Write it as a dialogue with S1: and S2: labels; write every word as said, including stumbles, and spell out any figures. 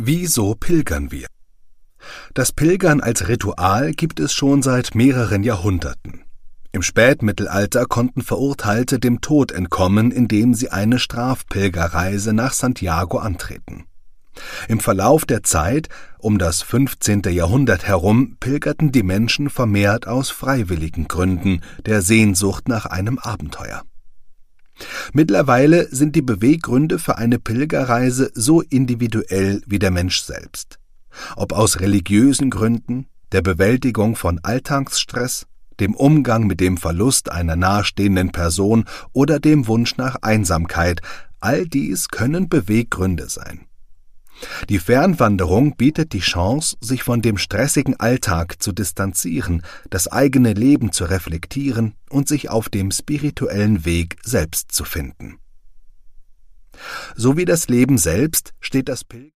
S1: Wieso pilgern wir? Das Pilgern als Ritual gibt es schon seit mehreren Jahrhunderten. Im Spätmittelalter konnten Verurteilte dem Tod entkommen, indem sie eine Strafpilgerreise nach Santiago antreten. Im Verlauf der Zeit, um das fünfzehnte Jahrhundert herum, pilgerten die Menschen vermehrt aus freiwilligen Gründen, der Sehnsucht nach einem Abenteuer. Mittlerweile sind die Beweggründe für eine Pilgerreise so individuell wie der Mensch selbst. Ob aus religiösen Gründen, der Bewältigung von Alltagsstress, dem Umgang mit dem Verlust einer nahestehenden Person oder dem Wunsch nach Einsamkeit, all dies können Beweggründe sein. Die Fernwanderung bietet die Chance, sich von dem stressigen Alltag zu distanzieren, das eigene Leben zu reflektieren und sich auf dem spirituellen Weg selbst zu finden. So wie das Leben selbst steht das Pilgern